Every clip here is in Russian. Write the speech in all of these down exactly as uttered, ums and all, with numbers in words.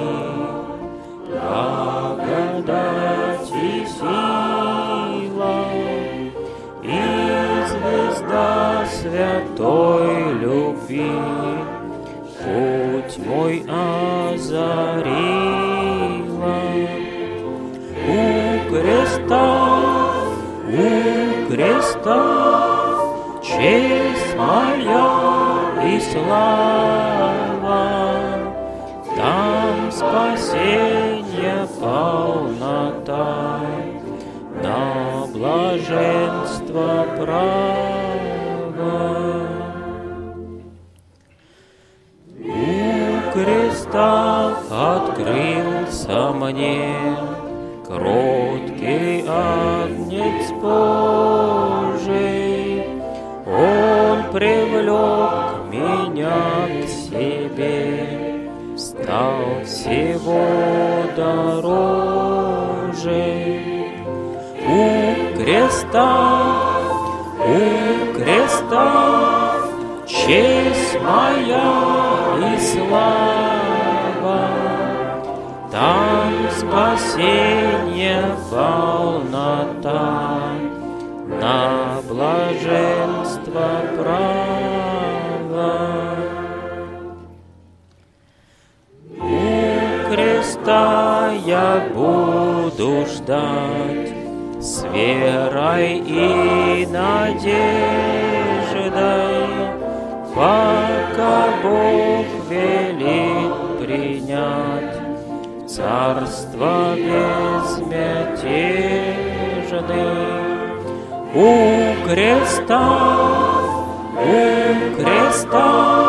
благодать и сила, и звезда святой любви путь мой озарила. У креста, у креста честь моя и слава, там спасение полнота, на блаженство право. У креста открылся мне кроткий агнец Божий, он привлек меня к себе, стал всего дороже. У креста, у креста честь моя и слава, там спасение полнота, на блаженство право. У креста я буду ждать с верой и надеждой, пока Бог велит принять царство безмятежное. У креста, у креста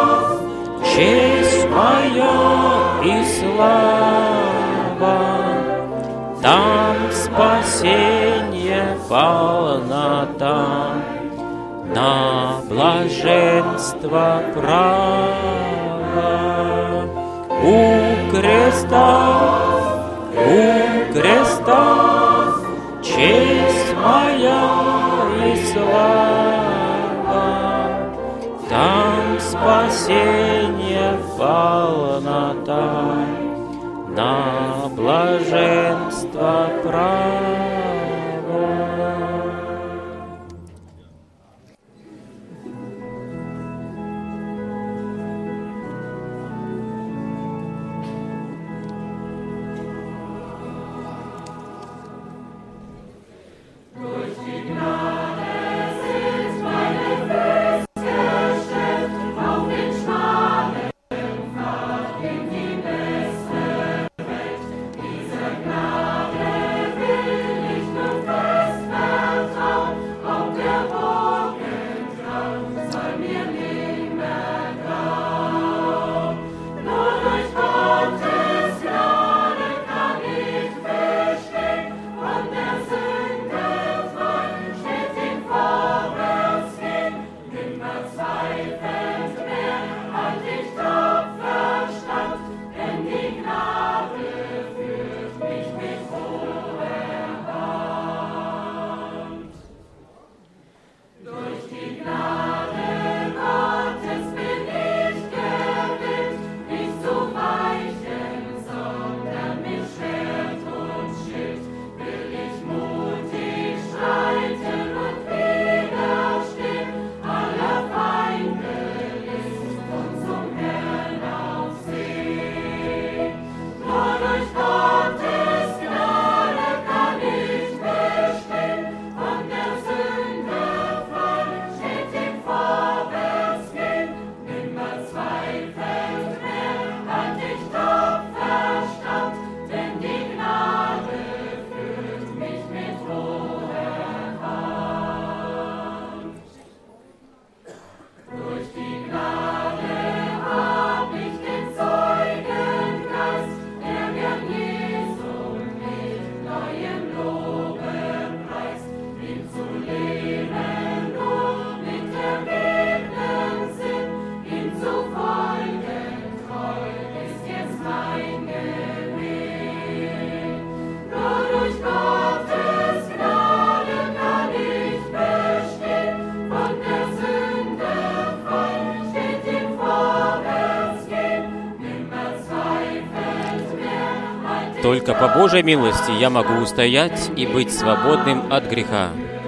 честь моя и слава, там спасение полнота, на блаженство право. У креста, у креста честь моя и слава, там спасение полнота, на блаженство право. Diese Gnade will ich Только по Божьей милости я могу устоять и быть свободным от греха.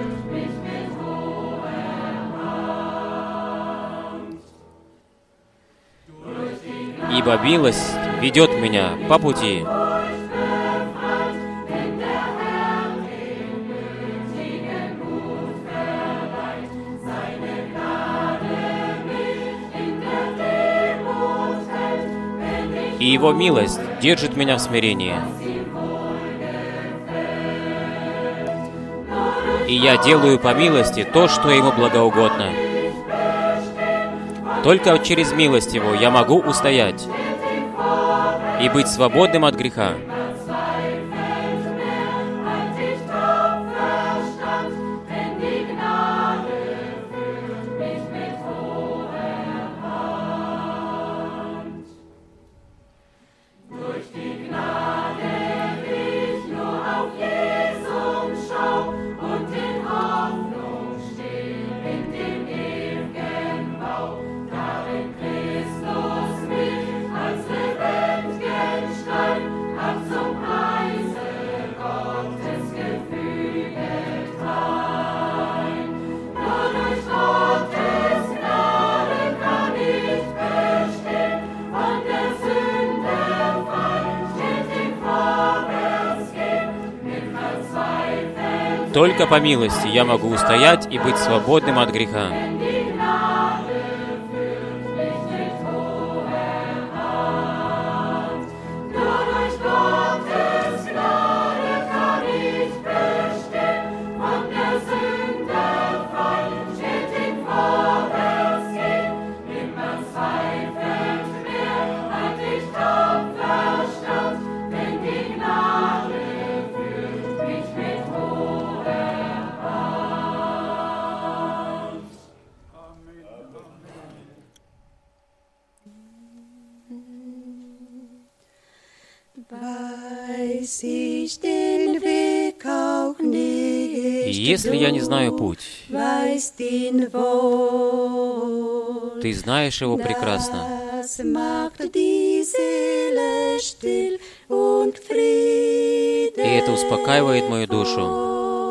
Ибо милость ведет меня по пути. И Его милость держит меня в смирении. И я делаю по милости то, что Ему благоугодно. Только через милость Его я могу устоять и быть свободным от греха. Только по милости я могу устоять и быть свободным от греха. И если я не знаю путь, Ты знаешь его прекрасно. И это успокаивает мою душу.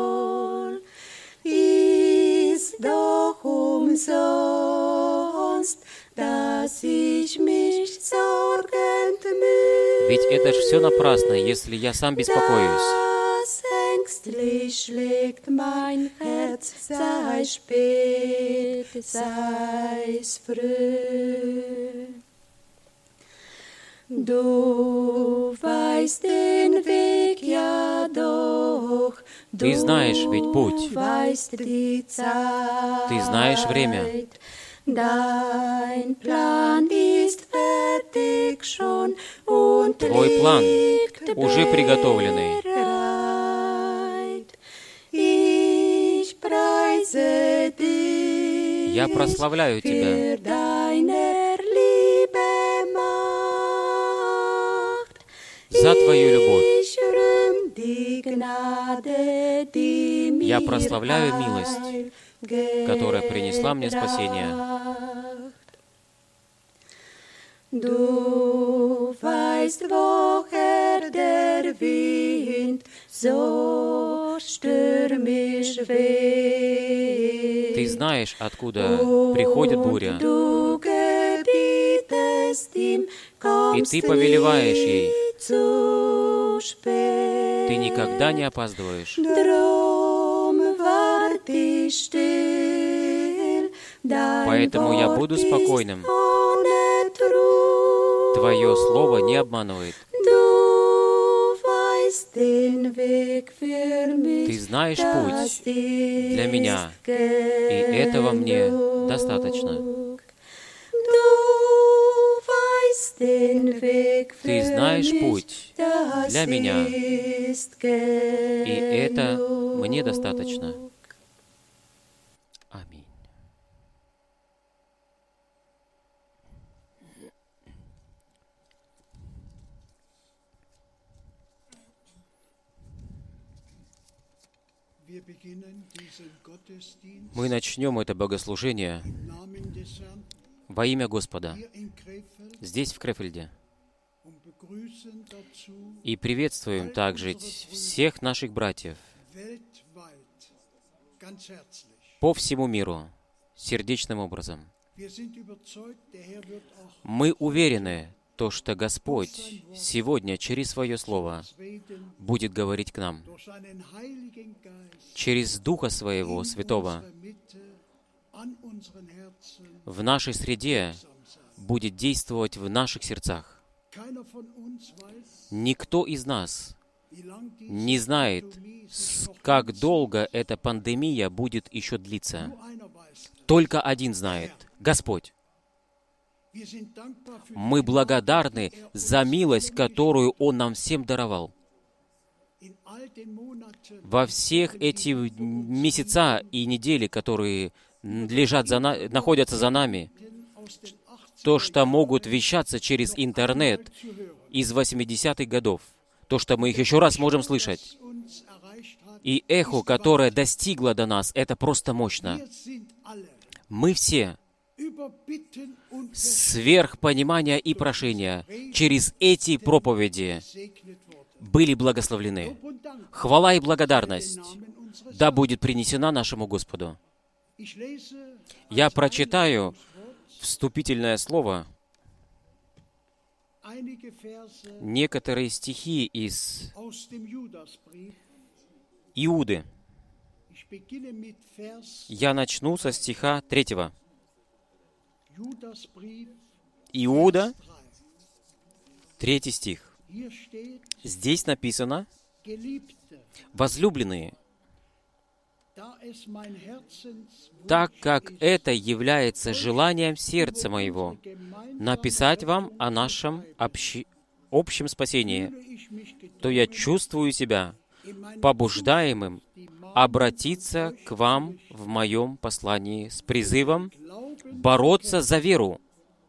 Ведь это ж все напрасно, если я сам беспокоюсь. Ты знаешь ведь путь. Ты знаешь время. Твой план уже приготовленный. Я прославляю Тебя за Твою любовь. Я прославляю милость, которая принесла мне спасение. Du weißt, woher der Wind so stürmisch weht. Ты знаешь, откуда приходит буря. И Ты повелеваешь ей. Ты никогда не опаздываешь. Поэтому я буду спокойным. Твое слово не обманывает. Ты знаешь путь для меня, и этого мне достаточно. Ты знаешь путь для меня, и это мне достаточно. Аминь. Мы начнем это богослужение во имя Господа здесь, в Крефельде. И приветствуем также всех наших братьев по всему миру сердечным образом. Мы уверены, то, что Господь сегодня через Свое Слово будет говорить к нам, через Духа Своего Святого в нашей среде будет действовать в наших сердцах. Никто из нас не знает, как долго эта пандемия будет еще длиться. Только один знает — Господь. Мы благодарны за милость, которую Он нам всем даровал. Во всех эти месяца и недели, которые лежат за на... находятся за нами, то, что могут вещаться через интернет из восьмидесятых годов, то, что мы их еще раз можем слышать, и эхо, которое достигло до нас, это просто мощно. Мы все сверх понимания и прошения через эти проповеди были благословлены. Хвала и благодарность да будет принесена нашему Господу. Я прочитаю вступительное слово, некоторые стихи из Иуды. Я начну со стиха третьего. Иуда, третий стих. Здесь написано: «Возлюбленные, так как это является желанием сердца моего, написать вам о нашем общи... общем спасении, то я чувствую себя побуждаемым обратиться к вам в моем послании с призывом бороться за веру,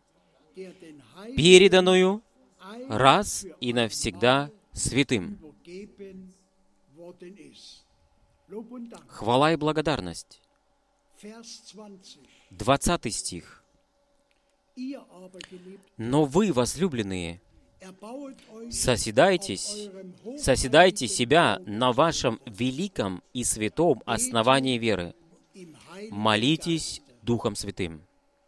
переданную раз и навсегда святым». Хвала и благодарность. Двадцатый стих. «Но вы, возлюбленные, созидайтесь, созидайте себя на вашем великом и святом основании веры, молитесь Духом Святым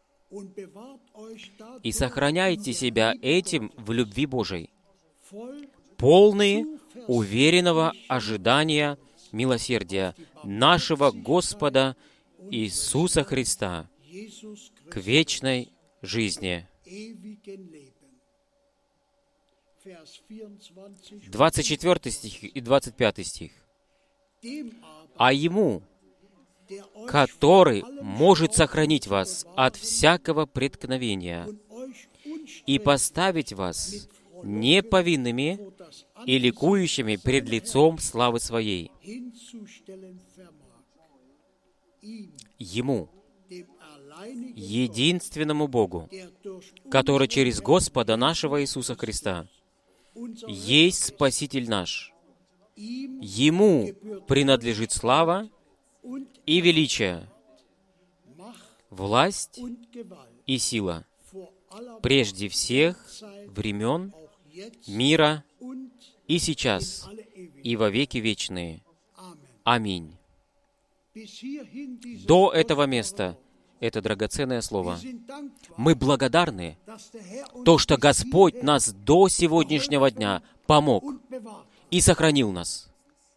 и сохраняйте себя этим в любви Божией, полные уверенного ожидания милосердия нашего Господа Иисуса Христа к вечной жизни». двадцать четвёртый стих и двадцать пятый стих. «А Ему, который может сохранить вас от всякого преткновения и поставить вас неповинными и ликующими пред лицом славы Своей, Ему, единственному Богу, который через Господа нашего Иисуса Христа есть Спаситель наш. Ему принадлежит слава и величие, власть и сила прежде всех времен мира и сейчас, и во веки вечные. Аминь». До этого места это драгоценное слово. Мы благодарны, то, что Господь нас до сегодняшнего дня помог и сохранил нас.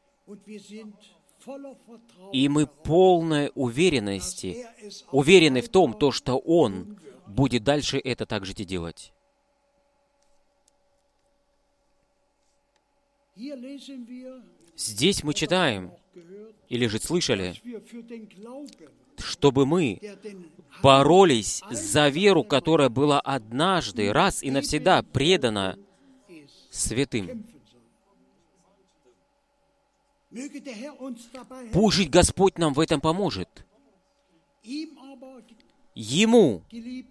И мы полной уверенности, уверены в том, то, что Он будет дальше это также делать. Здесь мы читаем, или же слышали, чтобы мы боролись за веру, которая была однажды, раз и навсегда предана святым. Пусть Господь нам в этом поможет. Ему.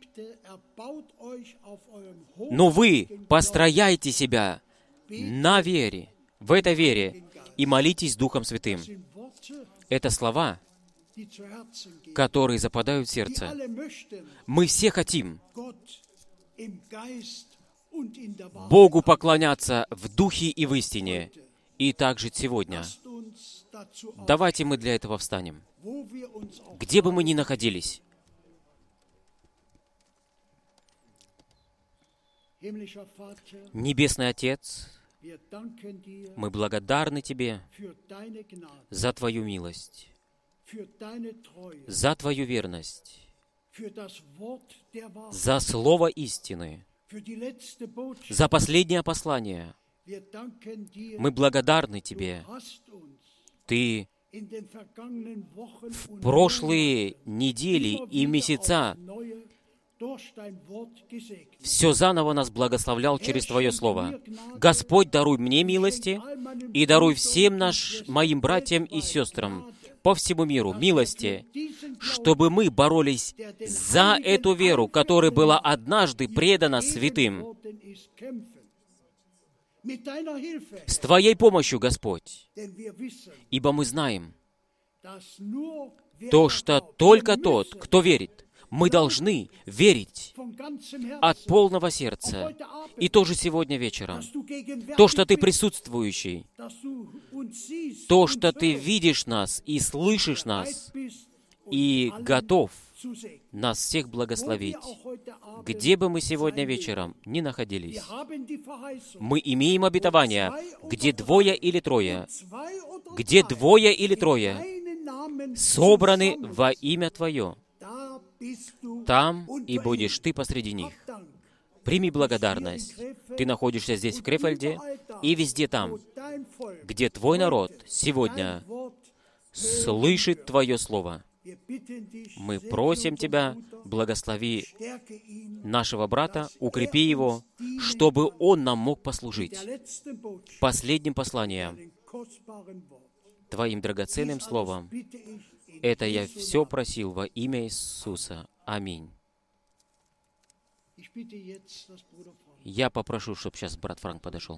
Но вы построяйте себя на вере, в этой вере, и молитесь Духом Святым. Это слова, которые западают в сердце. Мы все хотим Богу поклоняться в духе и в истине. И также сегодня. Давайте мы для этого встанем. Где бы мы ни находились. Небесный Отец, мы благодарны Тебе за Твою милость, за Твою верность, за Слово истины, за последнее послание. Мы благодарны Тебе. Ты в прошлые недели и месяца все заново нас благословлял через Твое Слово. Господь, даруй мне милости и даруй всем наш, моим братьям и сестрам по всему миру милости, чтобы мы боролись за эту веру, которая была однажды предана святым. С Твоей помощью, Господь, ибо мы знаем то, что только тот, кто верит, мы должны верить от полного сердца. И тоже сегодня вечером. То, что Ты присутствующий, то, что Ты видишь нас и слышишь нас, и готов нас всех благословить. Где бы мы сегодня вечером ни находились, мы имеем обетование, где двое или трое, где двое или трое собраны во имя Твое, там и будешь Ты посреди них. Прими благодарность. Ты находишься здесь, в Крефельде, и везде там, где Твой народ сегодня слышит Твое Слово. Мы просим Тебя, благослови нашего брата, укрепи его, чтобы он нам мог послужить последним посланием, Твоим драгоценным Словом. Это я все просил во имя Иисуса. Аминь. Я попрошу, чтобы сейчас брат Франк подошел.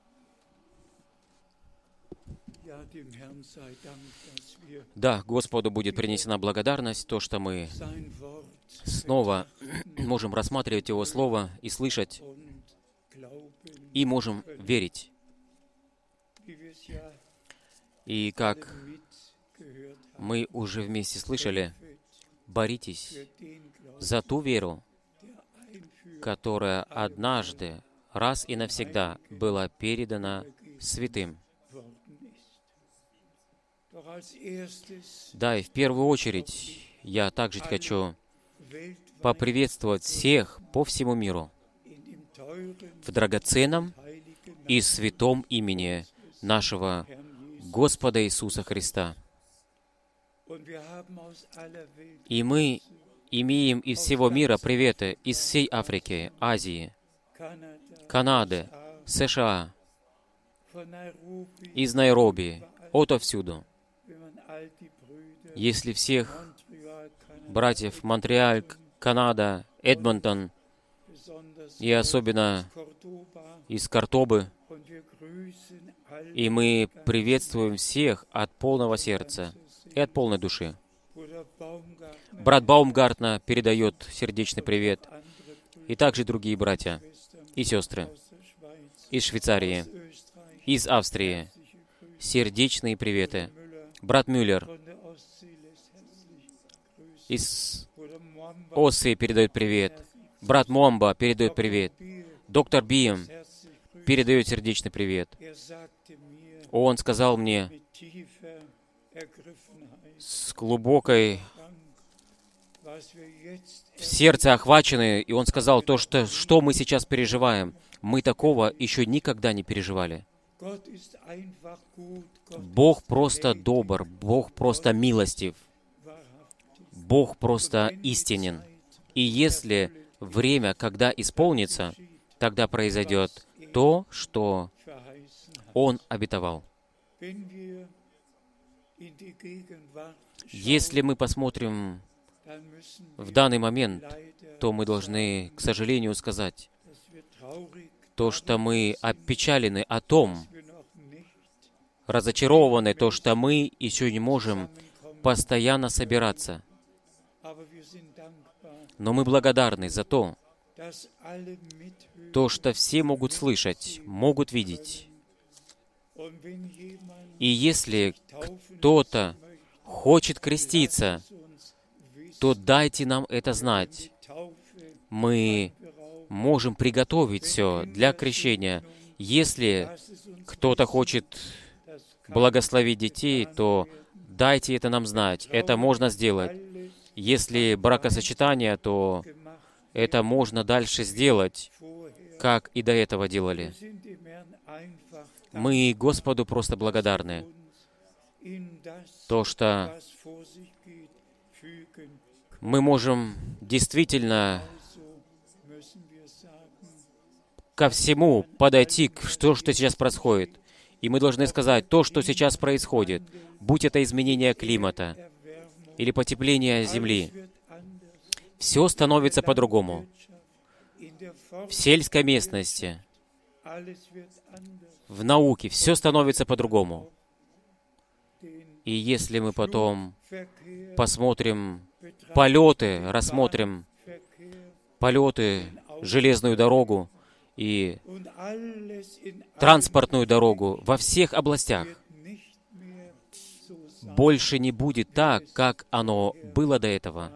Да, Господу будет принесена благодарность, то, что мы снова можем рассматривать Его Слово и слышать, и можем верить. И как мы уже вместе слышали, боритесь за ту веру, которая однажды, раз и навсегда была передана святым. Да, и в первую очередь я также хочу поприветствовать всех по всему миру в драгоценном и святом имени нашего Господа Иисуса Христа. И мы имеем из всего мира приветы из всей Африки, Азии, Канады, США, из Найроби, отовсюду. Если всех братьев Монреаль, Канада, Эдмонтон и особенно из Кортобы, и мы приветствуем всех от полного сердца и от полной души. Брат Баумгартна передает сердечный привет, и также другие братья и сестры из Швейцарии, из Австрии. Сердечные приветы. Брат Мюллер из Оссии передает привет. Брат Момба передает привет. Доктор Бием передает сердечный привет. Он сказал мне с глубокой в сердце охвачены, и он сказал то, что, что мы сейчас переживаем. Мы такого еще никогда не переживали. Бог просто добр, Бог просто милостив, Бог просто истинен. И если время, когда исполнится, тогда произойдет то, что Он обетовал. Если мы посмотрим в данный момент, то мы должны, к сожалению, сказать, то, что мы опечалены о том, разочарованы, то, что мы еще не можем постоянно собираться. Но мы благодарны за то, то, что все могут слышать, могут видеть. И если кто-то хочет креститься, то дайте нам это знать. Мы можем приготовить все для крещения. Если кто-то хочет благословить детей, то дайте это нам знать. Это можно сделать. Если бракосочетание, то это можно дальше сделать, как и до этого делали. Мы Господу просто благодарны. То, что мы можем действительно ко всему подойти, к то, что сейчас происходит. И мы должны сказать, то, что сейчас происходит, будь это изменение климата или потепление Земли, все становится по-другому. В сельской местности, в науке, все становится по-другому. И если мы потом посмотрим полеты, рассмотрим полеты, железную дорогу и транспортную дорогу во всех областях, больше не будет так, как оно было до этого.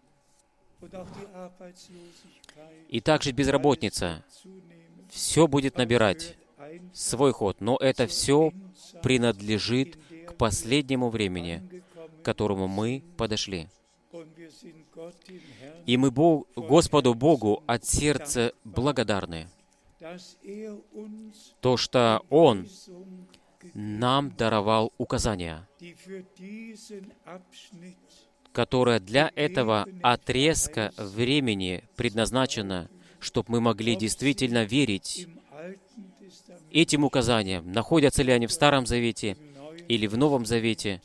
И также безработица. Все будет набирать свой ход, но это все принадлежит к последнему времени, к которому мы подошли. И мы Бог, Господу Богу от сердца благодарны. То, что Он нам даровал указания, которое для этого отрезка времени предназначено, чтобы мы могли действительно верить этим указаниям, находятся ли они в Старом Завете или в Новом Завете.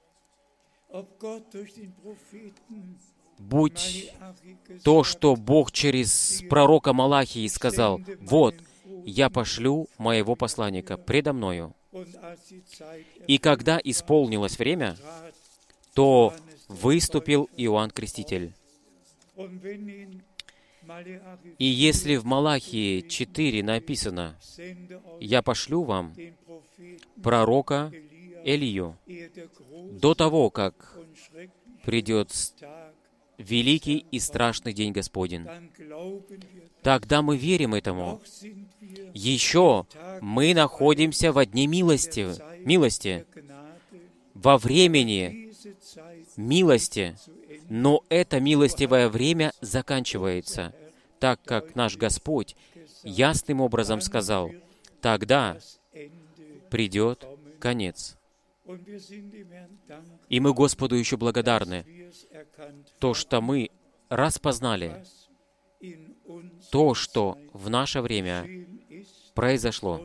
Будь то, что Бог через пророка Малахии сказал, «Вот, я пошлю моего посланника предо мною». И когда исполнилось время, то выступил Иоанн Креститель. И если в Малахии четыре написано, «Я пошлю вам пророка Илию до того, как придет великий и страшный день Господень», тогда мы верим этому. Еще мы находимся во дне милости, милости, во времени милости, но это милостивое время заканчивается, так как наш Господь ясным образом сказал, тогда придет конец. И мы Господу еще благодарны, то, что мы распознали то, что в наше время произошло,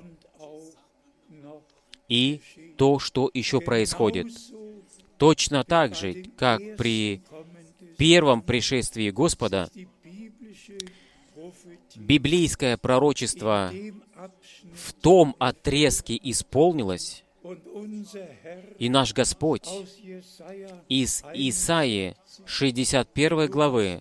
и то, что еще происходит. Точно так же, как при первом пришествии Господа, библейское пророчество в том отрезке исполнилось, и наш Господь из Исаии шестьдесят первой главы,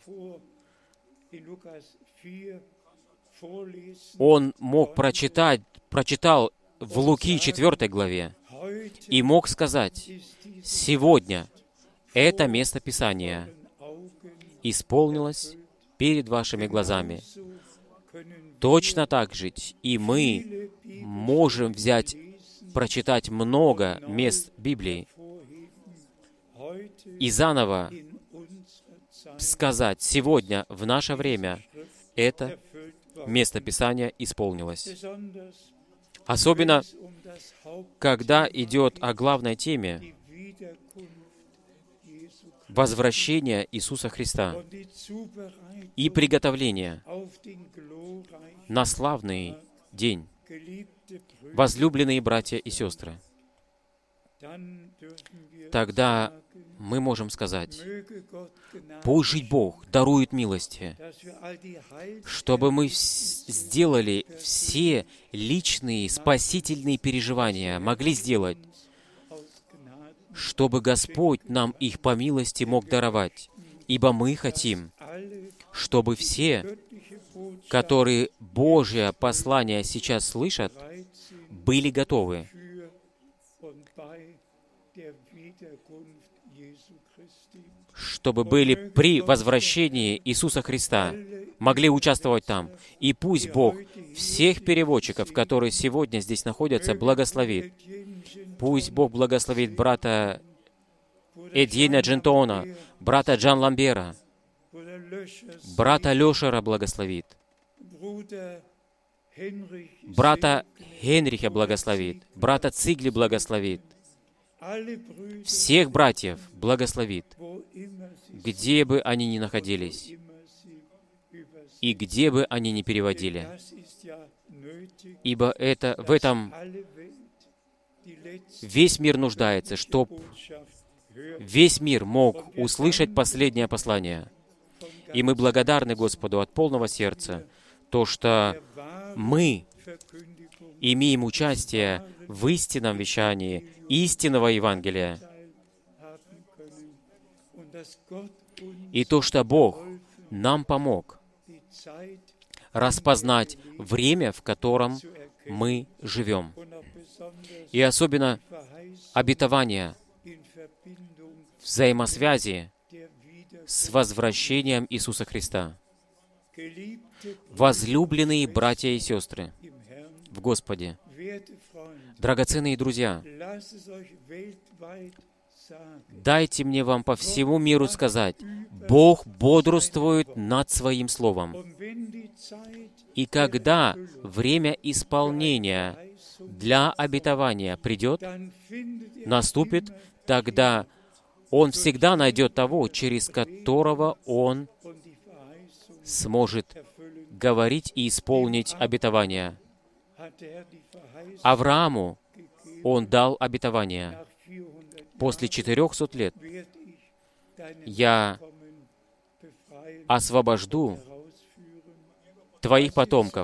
Он мог прочитать, прочитал в Луки четвёртой главе, и мог сказать, «Сегодня это место Писания исполнилось перед вашими глазами». Точно так же и мы можем взять, прочитать много мест Библии и заново сказать, сегодня, в наше время, это место Писания исполнилось. Особенно, когда идет о главной теме возвращения Иисуса Христа и приготовления на славный день. Возлюбленные братья и сестры, тогда мы можем сказать, пусть Бог дарует милости, чтобы мы сделали все личные спасительные переживания, могли сделать, чтобы Господь нам их по милости мог даровать, ибо мы хотим, чтобы все которые Божье послание сейчас слышат, были готовы, чтобы были при возвращении Иисуса Христа, могли участвовать там. И пусть Бог всех переводчиков, которые сегодня здесь находятся, благословит. Пусть Бог благословит брата Эдьена Джентона, брата Джан Ламбера, брата Лешера благословит, брата Хенриха благословит, брата Цигли благословит, всех братьев благословит, где бы они ни находились и где бы они ни переводили. Ибо это, в этом весь мир нуждается, чтобы весь мир мог услышать последнее послание. И мы благодарны Господу от полного сердца, то, что мы имеем участие в истинном вещании истинного Евангелия. И то, что Бог нам помог распознать время, в котором мы живем. И особенно обетование взаимосвязи с возвращением Иисуса Христа. Возлюбленные братья и сестры в Господе, драгоценные друзья, дайте мне вам по всему миру сказать, Бог бодрствует над Своим Словом. И когда время исполнения для обетования придет, наступит, тогда Он всегда найдет того, через которого Он сможет говорить и исполнить обетование. Аврааму Он дал обетование. После четырехсот лет я освобожду твоих потомков.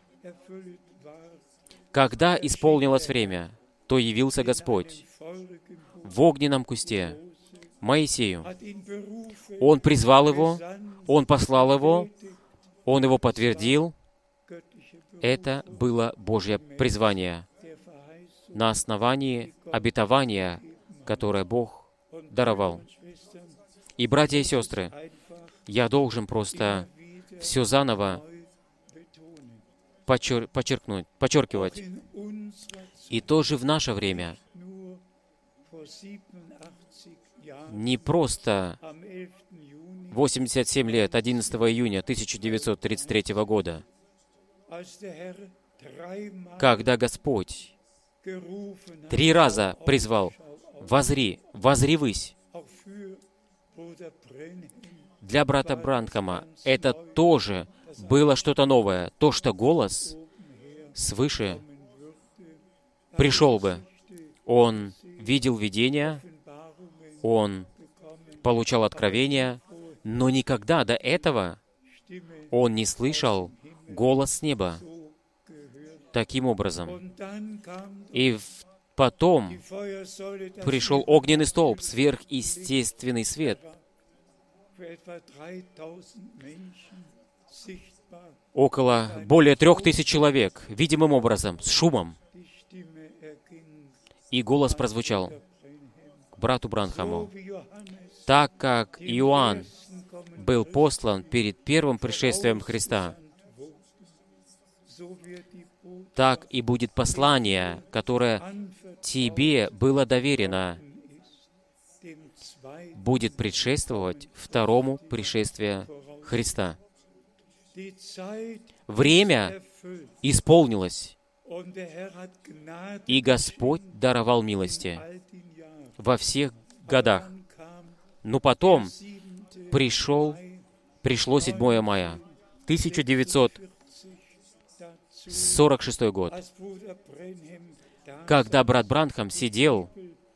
Когда исполнилось время, то явился Господь в огненном кусте Моисею. Он призвал его, Он послал его, Он его подтвердил. Это было Божье призвание на основании обетования, которое Бог даровал. И, братья и сестры, я должен просто все заново подчер- подчеркнуть, подчеркивать. И тоже в наше время не просто восемьдесят семь лет, одиннадцатого июня тысяча девятьсот тридцать третьего года, когда Господь три раза призвал: «Возри, возри ввысь». Для брата Бранхама это тоже было что-то новое, то, что голос свыше пришел бы. Он видел видения, он получал откровения, но никогда до этого он не слышал голос с неба таким образом. И потом пришел огненный столб, сверхъестественный свет. Около более трех тысяч человек, видимым образом, с шумом. И голос прозвучал к брату Бранхаму: так как Иоанн был послан перед первым пришествием Христа, так и будет послание, которое тебе было доверено, будет предшествовать второму пришествию Христа. Время исполнилось, и Господь даровал милости во всех годах. Но потом пришел, пришло седьмое мая, тысяча девятьсот сорок шестой год, когда брат Бранхам сидел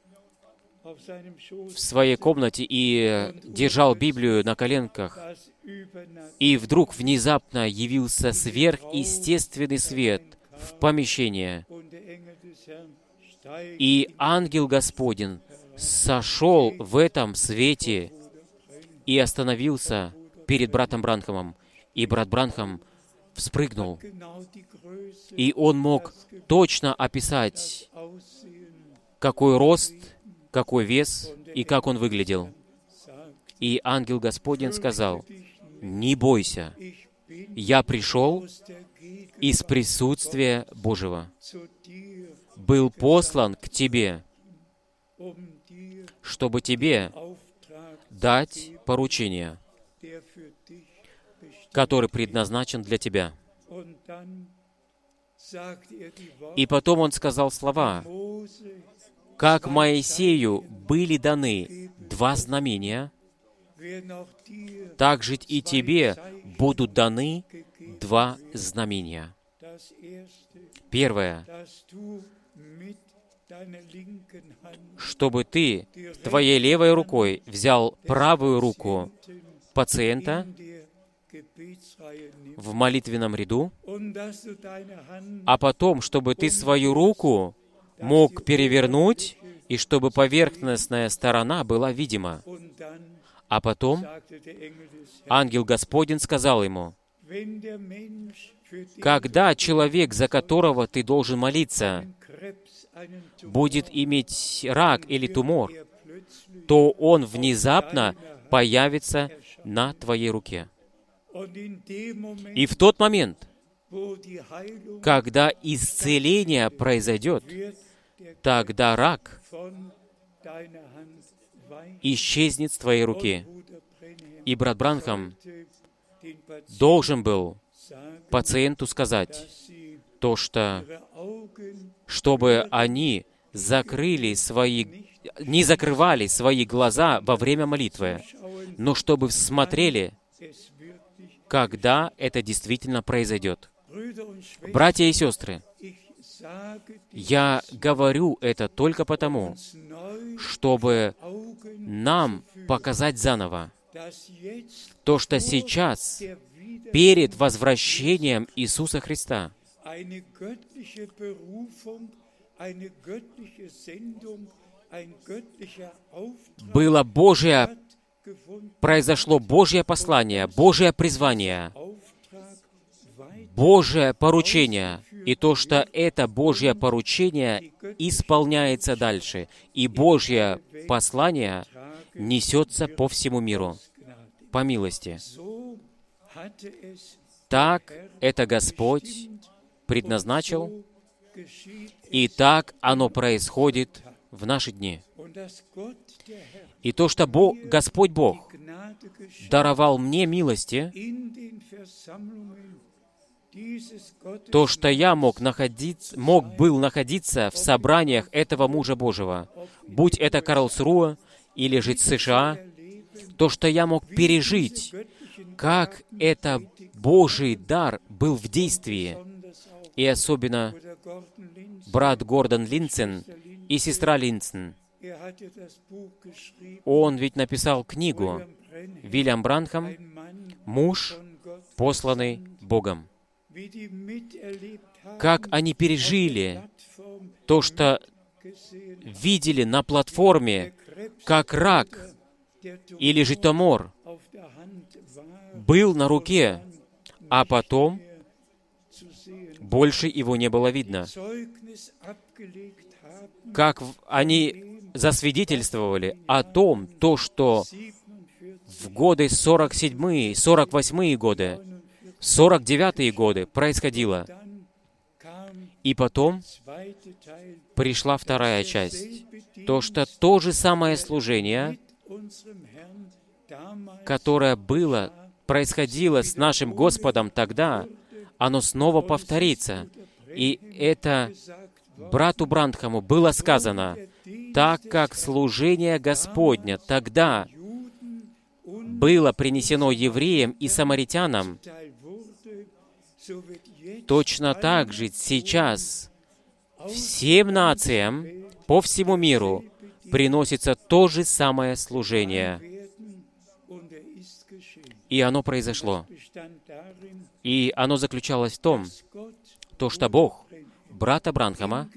в своей комнате и держал Библию на коленках, и вдруг внезапно явился сверхъестественный свет в помещение, и ангел Господень сошел в этом свете и остановился перед братом Бранхамом, и брат Бранхам вспрыгнул, и он мог точно описать, какой рост, какой вес и как он выглядел. И ангел Господень сказал: «Не бойся, я пришел из присутствия Божьего, был послан к тебе, чтобы тебе дать поручение, который предназначен для тебя». И потом он сказал слова: «Как Моисею были даны два знамения, так же и тебе будут даны два знамения. Первое, чтобы ты твоей левой рукой взял правую руку пациента в молитвенном ряду, а потом, чтобы ты свою руку мог перевернуть, и чтобы поверхностная сторона была видима. А потом ангел Господень сказал ему: когда человек, за которого ты должен молиться, будет иметь рак или тумор, то он внезапно появится на твоей руке. И в тот момент, когда исцеление произойдет, тогда рак исчезнет с твоей руки. И брат Бранхам должен был пациенту сказать то, что чтобы они закрыли свои, не закрывали свои глаза во время молитвы, но чтобы смотрели, когда это действительно произойдет. Братья и сестры, я говорю это только потому, чтобы нам показать заново то, что сейчас, перед возвращением Иисуса Христа, было Божье, произошло Божье послание, Божье призвание, Божье поручение, и то, что это Божье поручение исполняется дальше, и Божье послание несется по всему миру, по милости. Так это Господь предназначил, и так оно происходит в наши дни. И то, что Бог, Господь Бог даровал мне милости, то, что я мог, находиться, мог был находиться в собраниях этого мужа Божьего, будь это Карлсруэ или же США, то, что я мог пережить, как это Божий дар был в действии, и особенно брат Гордон Линдсен и сестра Линдсен. Он ведь написал книгу «Вильям Бранхам, муж, посланный Богом». Как они пережили то, что видели на платформе, как рак или же тумор был на руке, а потом больше его не было видно. Как они засвидетельствовали о том, то, что в годы сорок седьмые, сорок восьмые годы, сорок девятые годы происходило. И потом пришла вторая часть. То, что то же самое служение, которое было, происходило с нашим Господом тогда, оно снова повторится. И это брату Бранхаму было сказано: так как служение Господня тогда было принесено евреям и самаритянам, точно так же сейчас всем нациям по всему миру приносится то же самое служение. И оно произошло. И оно заключалось в том, то, что Бог брата Бранхама,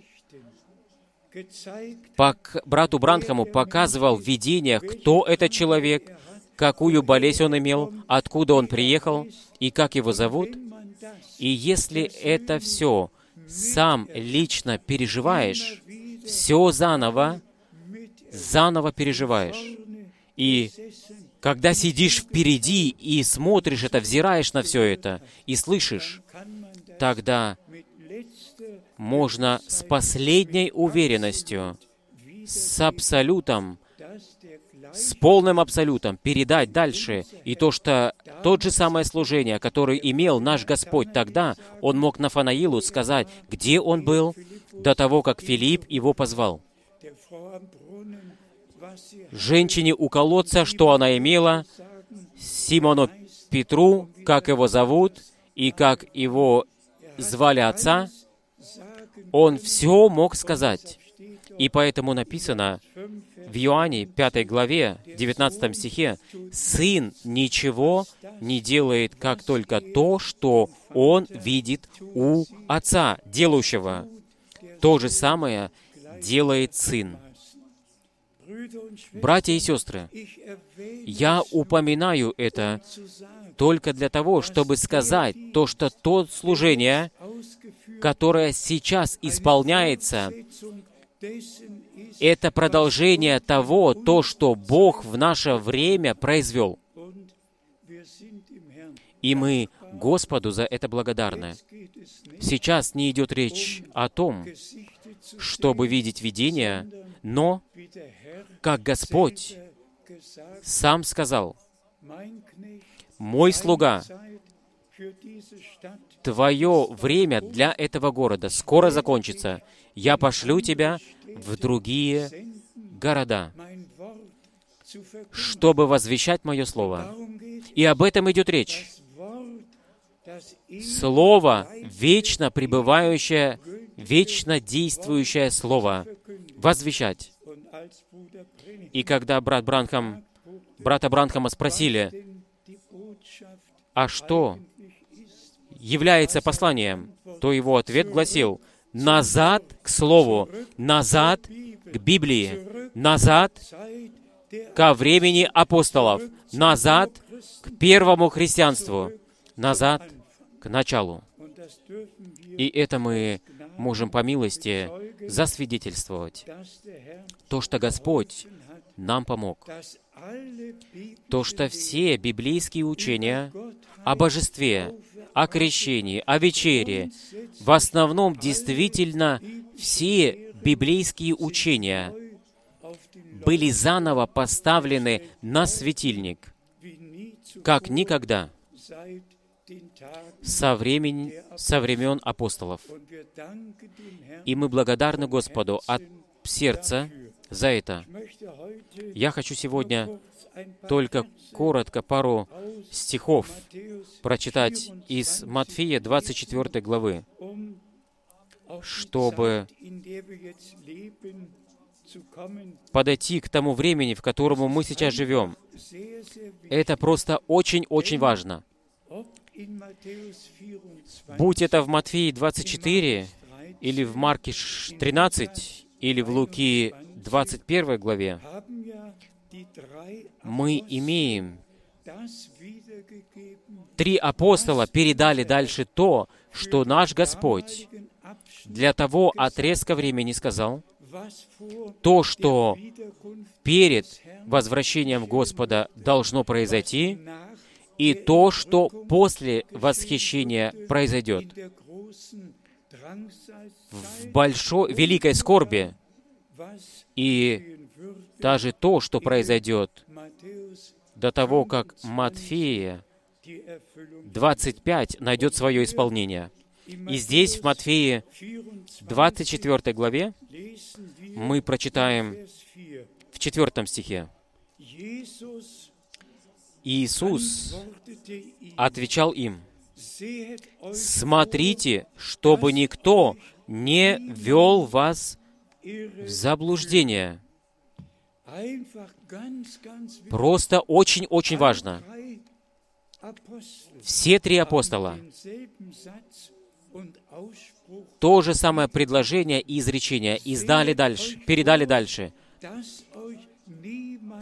пок, брату Бранхаму показывал в видениях, кто этот человек, какую болезнь он имел, откуда он приехал и как его зовут. И если это все сам лично переживаешь, все заново, заново переживаешь. И когда сидишь впереди и смотришь это, взираешь на все это и слышишь, тогда можно с последней уверенностью, с абсолютом, с полным абсолютом передать дальше. И то, что тот же самое служение, которое имел наш Господь тогда, Он мог Нафанаилу сказать, где он был до того, как Филипп его позвал. Женщине у колодца, что она имела, Симону Петру, как его зовут, и как его звали отца, он все мог сказать. И поэтому написано в Иоанне пятой главе, девятнадцатом стихе, «Сын ничего не делает, как только то, что Он видит у Отца, делающего. То же самое делает Сын». Братья и сестры, я упоминаю это только для того, чтобы сказать то, что то служение, которое сейчас исполняется, это продолжение того, то, что Бог в наше время произвел. И мы Господу за это благодарны. Сейчас не идет речь о том, чтобы видеть видение, но, как Господь сам сказал, «Мой слуга, твое время для этого города скоро закончится. Я пошлю тебя в другие города, чтобы возвещать Мое Слово». И об этом идет речь. Слово, вечно пребывающее, вечно действующее Слово, возвещать. И когда брат Бранхам, брата Бранхама спросили, а что является посланием, то его ответ гласил, назад к Слову, назад к Библии, назад ко времени апостолов, назад к первому христианству, назад к началу. И это мы можем по милости засвидетельствовать. То, что Господь нам помог. То, что все библейские учения о божестве, о крещении, о вечере, в основном действительно все библейские учения были заново поставлены на светильник, как никогда со времени, со времен апостолов. И мы благодарны Господу от сердца за это. Я хочу сегодня только коротко пару стихов прочитать из Матфея двадцать четвёртой главы, чтобы подойти к тому времени, в котором мы сейчас живем. Это просто очень-очень важно. Будь это в Матфея двадцать четыре, или в Марке тринадцать, или в Луки двадцать первой главе, мы имеем три апостола передали дальше то, что наш Господь для того отрезка времени сказал, то, что перед возвращением Господа должно произойти, и то, что после восхищения произойдет. В большой, великой скорби, и даже то, что произойдет до того, как Матфея двадцать пять найдет свое исполнение. И здесь, в Матфея двадцать четвёртой главе, мы прочитаем в четвёртом стихе. Иисус отвечал им, «Смотрите, чтобы никто не ввел вас в заблуждение». Просто очень-очень важно. Все три апостола то же самое предложение и изречение издали дальше, передали дальше.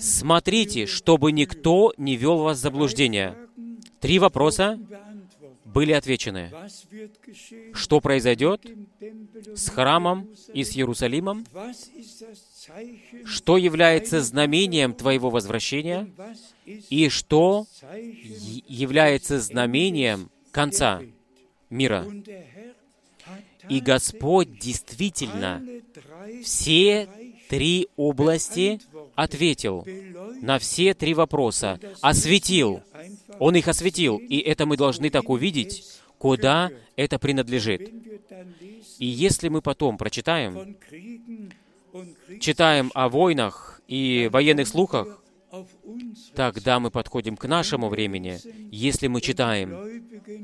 «Смотрите, чтобы никто не вел вас в заблуждение». Три вопроса. были отвечены. Что произойдет с храмом и с Иерусалимом? Что является знамением твоего возвращения? И что является знамением конца мира? И Господь действительно все три области ответил на все три вопроса, осветил. Он их осветил, и это мы должны так увидеть, куда это принадлежит. И если мы потом прочитаем, читаем о войнах и военных слухах, тогда мы подходим к нашему времени. Если мы читаем,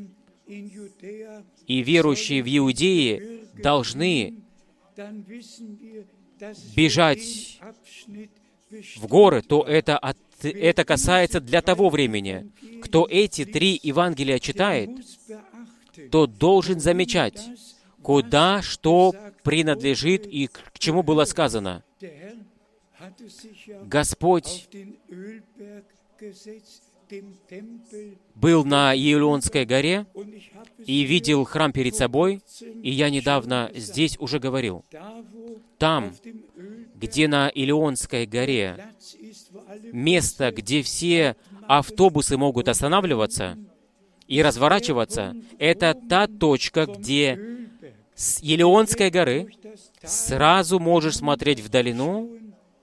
и верующие в Иудее должны бежать в горы, то это, от, это касается для того времени. Кто эти три Евангелия читает, то должен замечать, куда что принадлежит и к чему было сказано. Господь был на Елеонской горе и видел храм перед собой, и я недавно здесь уже говорил, там, где на Елеонской горе место, где все автобусы могут останавливаться и разворачиваться, это та точка, где с Елеонской горы сразу можешь смотреть в долину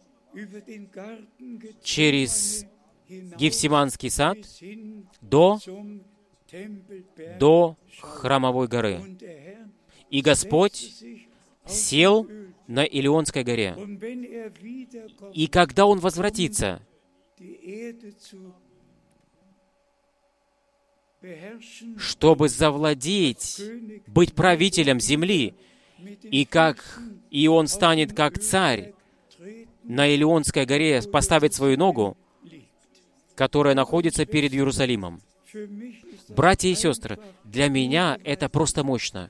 через Гефсиманский сад до, до Храмовой горы. И Господь сел на Илионской горе. И когда Он возвратится, чтобы завладеть, быть правителем земли, и как и Он станет как царь на Илионской горе, поставит свою ногу, которая находится перед Иерусалимом. Братья и сестры, для меня это просто мощно.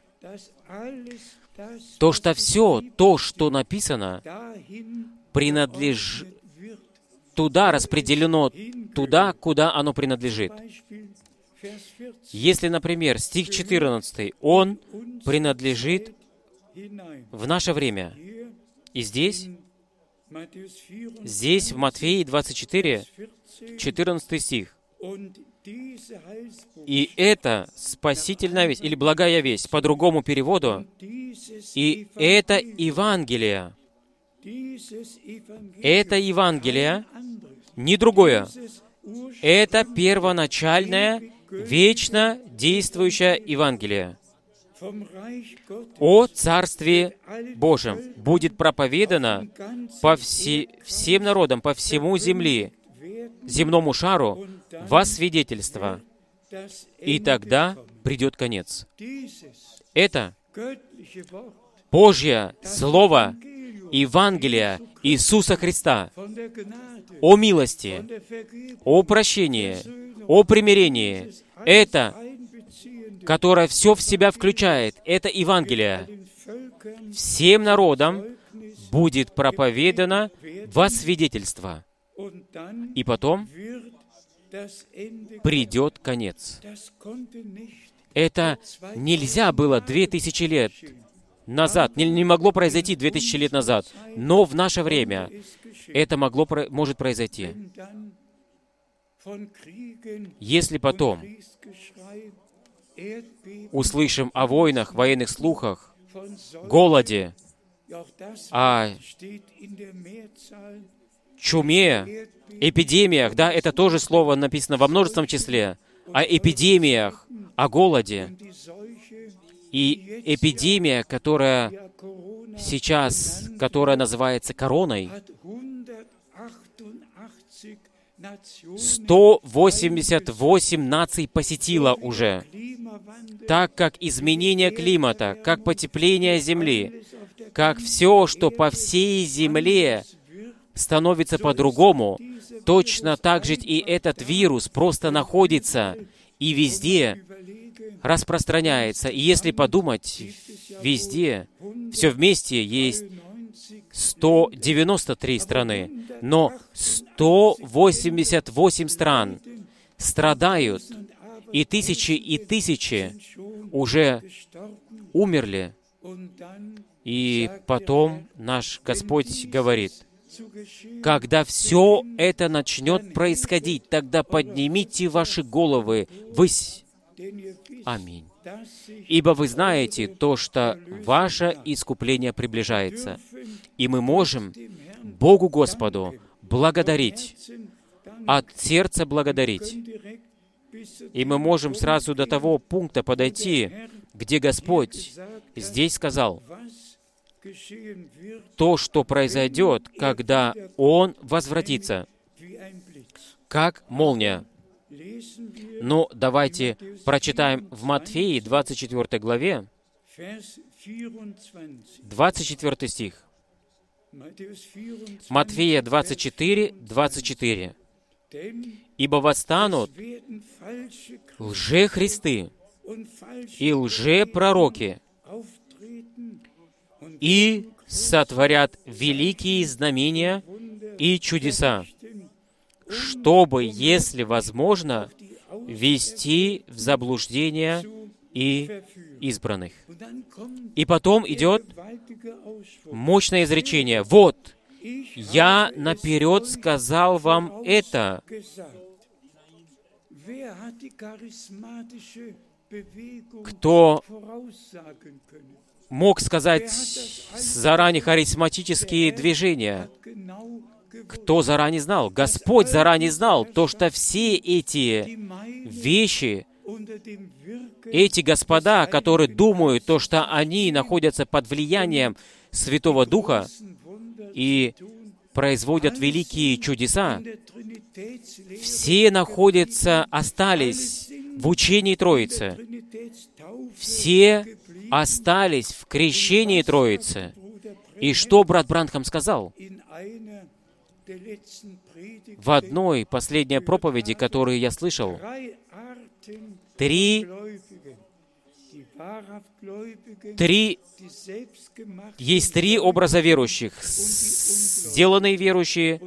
То, что все, то, что написано, принадлежит, туда распределено, туда, куда оно принадлежит. Если, например, стих четырнадцатый, он принадлежит в наше время. И здесь, здесь, в Матфея двадцать четыре, четырнадцатый стих. И это спасительная весть, или благая весть, по другому переводу, и это Евангелие. Это Евангелие, не другое. Это первоначальное, вечно действующее Евангелие о Царстве Божьем будет проповедано по все, всем народам, по всему земли, земному шару, во свидетельство. И тогда придет конец. Это Божье Слово, Евангелие Иисуса Христа о милости, о прощении, о примирении. Это, которое все в себя включает, это Евангелие. Всем народам будет проповедано во свидетельство. И потом придет конец. Это нельзя было две тысячи лет назад, не, не могло произойти две тысячи лет назад, но в наше время это могло, может произойти. Если потом услышим о войнах, военных слухах, голоде, о чуме, эпидемиях, да, это тоже слово написано во множественном числе, о эпидемиях, о голоде. И эпидемия, которая сейчас, которая называется короной, сто восемьдесят восемь наций посетила уже, так как изменение климата, как потепление Земли, как все, что по всей Земле становится по-другому, точно так же и этот вирус просто находится и везде распространяется. И если подумать, везде, все вместе есть сто девяносто три страны, но сто восемьдесят восемь стран страдают и тысячи и тысячи уже умерли. И потом наш Господь говорит: когда все это начнет происходить, тогда поднимите ваши головы ввысь. Аминь. Ибо вы знаете то, что ваше искупление приближается. И мы можем Богу Господу благодарить, от сердца благодарить. И мы можем сразу до того пункта подойти, где Господь здесь сказал то, что произойдет, когда Он возвратится, как молния. Но давайте прочитаем в Матфеи двадцать четвёртой главе, двадцать четвёртый стих. Матфея двадцать четыре, двадцать четыре. «Ибо восстанут лжехристы и лжепророки, и сотворят великие знамения и чудеса, чтобы, если возможно, ввести в заблуждение и избранных». И потом идет мощное изречение: «Вот, я наперед сказал вам это». Кто мог сказать заранее харизматические движения? Кто заранее знал? Господь заранее знал то, что все эти вещи, эти господа, которые думают то, что они находятся под влиянием Святого Духа и производят великие чудеса, все находятся, остались в учении Троицы. Все остались в крещении Троицы. И что брат Бранхам сказал? В одной последней проповеди, которую я слышал, три, три, есть три образа верующих. Сделанные верующие,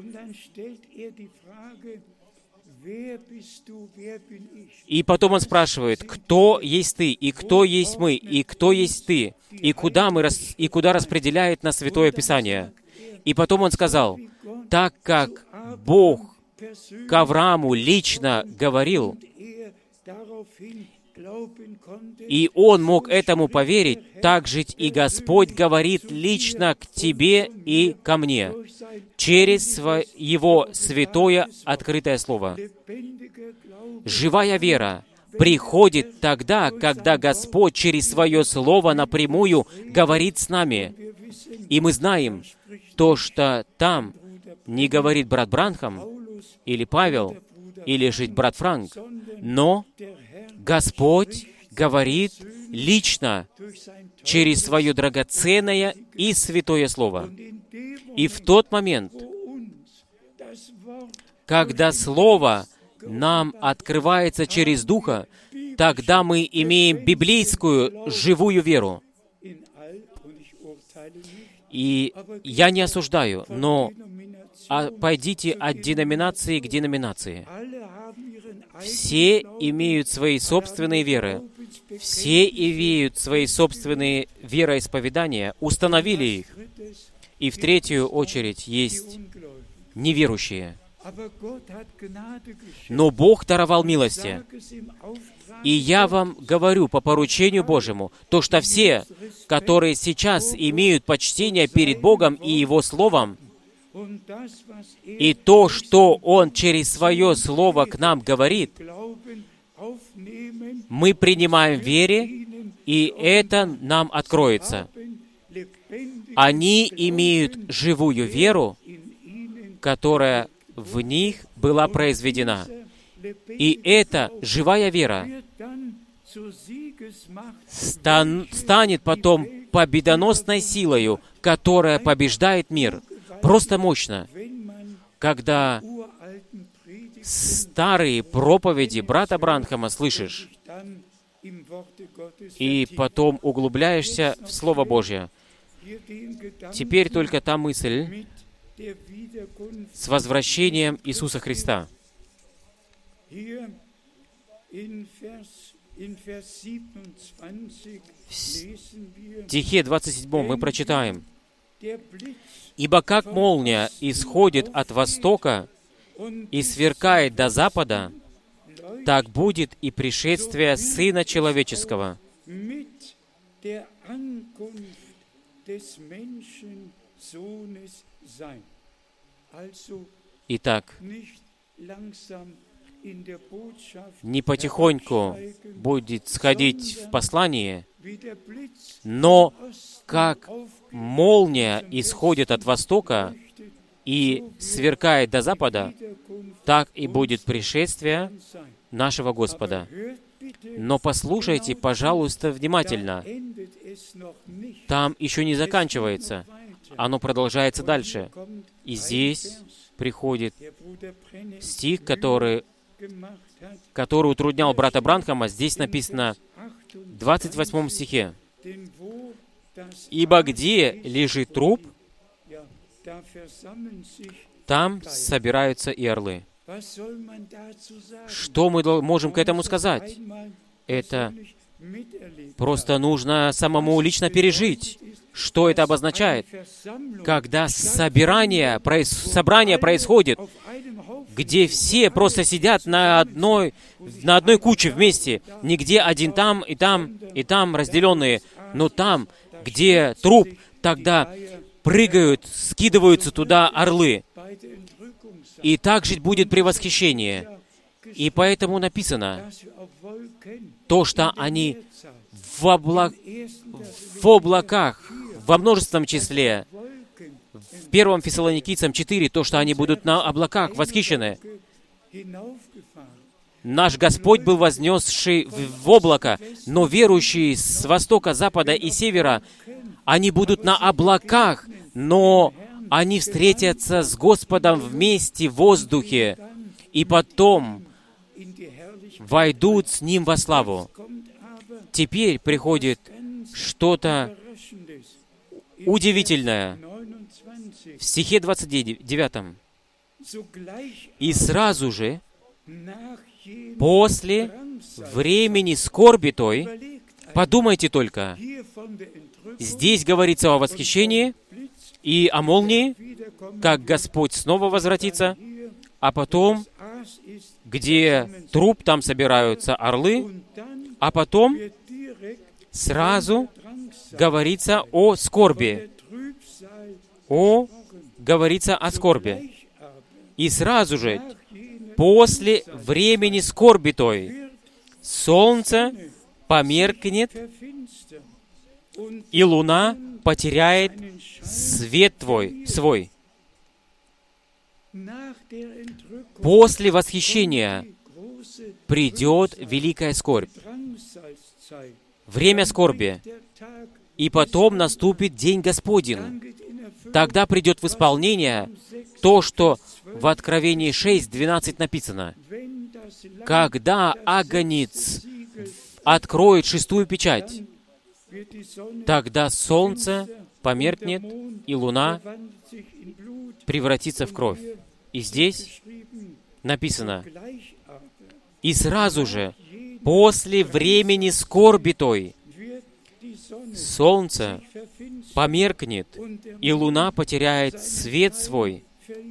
и потом он спрашивает: кто есть ты, и кто есть мы, и кто есть ты, и куда, мы рас... и куда распределяет нас Святое Писание. И потом он сказал: так как Бог к Аврааму лично говорил, и он мог этому поверить, так же и Господь говорит лично к тебе и ко мне через Его святое открытое Слово. Живая вера приходит тогда, когда Господь через Свое Слово напрямую говорит с нами. И мы знаем то, что там не говорит брат Бранхам, или Павел, или же брат Франк, но Господь говорит лично через Свое драгоценное и святое Слово. И в тот момент, когда Слово нам открывается через Духа, тогда мы имеем библейскую живую веру. И я не осуждаю, но а пойдите от деноминации к деноминации. Все имеют свои собственные веры. Все имеют свои собственные вероисповедания, установили их. И в третью очередь есть неверующие. Но Бог даровал милости. И я вам говорю по поручению Божьему, то, что все, которые сейчас имеют почтение перед Богом и Его Словом, и то, что Он через Свое Слово к нам говорит, мы принимаем в вере, и это нам откроется. Они имеют живую веру, которая в них была произведена. И эта живая вера стан, станет потом победоносной силою, которая побеждает мир. Просто мощно. Когда старые проповеди брата Бранхама слышишь, и потом углубляешься в Слово Божье. Теперь только та мысль с возвращением Иисуса Христа. В стихе двадцать седьмом мы прочитаем: «Ибо как молния исходит от востока и сверкает до запада, так будет и пришествие Сына Человеческого». Итак, не потихоньку будет сходить в послание, но как молния исходит от востока и сверкает до запада, так и будет пришествие нашего Господа. Но послушайте, пожалуйста, внимательно. Там еще не заканчивается. Оно продолжается дальше. И здесь приходит стих, который, который утруднял брата Бранхама. Здесь написано в двадцать восьмом стихе: «Ибо где лежит труп, там собираются и орлы». Что мы можем к этому сказать? Это просто нужно самому лично пережить, что это обозначает. Когда собирание, собрание происходит, где все просто сидят на одной, на одной куче вместе, нигде один там и там, и там разделенные, но там, где труп, тогда прыгают, скидываются туда орлы. И так же будет при восхищении. И поэтому написано, то, что они в, обла... в облаках, во множественном числе, в первом Фессалоникийцам четыре, то, что они будут на облаках восхищены. Наш Господь был вознесший в, в облако, но верующие с востока, запада и севера, они будут на облаках, но они встретятся с Господом вместе в воздухе, и потом войдут с Ним во славу. Теперь приходит что-то удивительное в стихе двадцать девятом. «И сразу же, после времени скорби той», подумайте только, здесь говорится о восхищении и о молнии, как Господь снова возвратится, а потом, где труп, там собираются орлы, а потом сразу говорится о скорби. О, говорится о скорби. И сразу же, после времени скорби той, солнце померкнет, и луна потеряет свет твой, свой. После восхищения придет великая скорбь, время скорби, и потом наступит День Господень. Тогда придет в исполнение то, что в Откровении шесть двенадцать написано. Когда Агнец откроет шестую печать, тогда солнце померкнет, и луна превратится в кровь. И здесь написано: «И сразу же, после времени скорби той, солнце померкнет, и луна потеряет свет свой».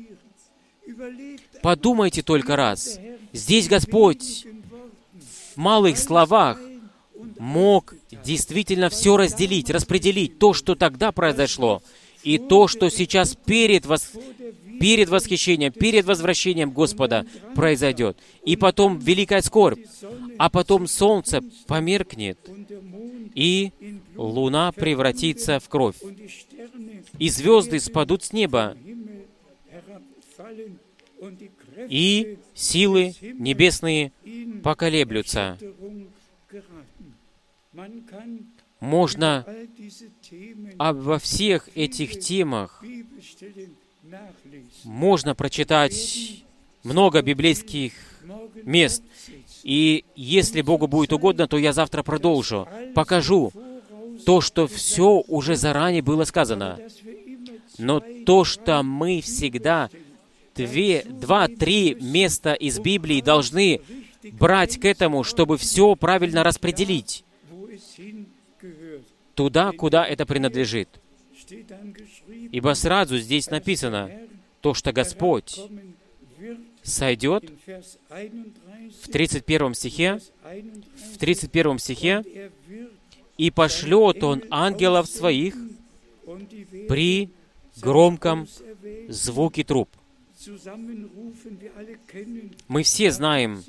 Подумайте только раз. Здесь Господь в малых словах мог действительно все разделить, распределить то, что тогда произошло, и то, что сейчас перед, вос... перед восхищением, перед возвращением Господа произойдет. И потом великая скорбь, а потом солнце померкнет, и луна превратится в кровь, и звезды спадут с неба, и силы небесные поколеблются. Можно обо всех этих темах можно прочитать много библейских мест. И если Богу будет угодно, то я завтра продолжу. Покажу то, что все уже заранее было сказано. Но то, что мы всегда две, два-три места из Библии должны брать к этому, чтобы все правильно распределить туда, куда это принадлежит. Ибо сразу здесь написано то, что Господь сойдет в тридцать первом стихе, в тридцать первом стихе, «И пошлет Он ангелов Своих при громком звуке труб». Мы все знаем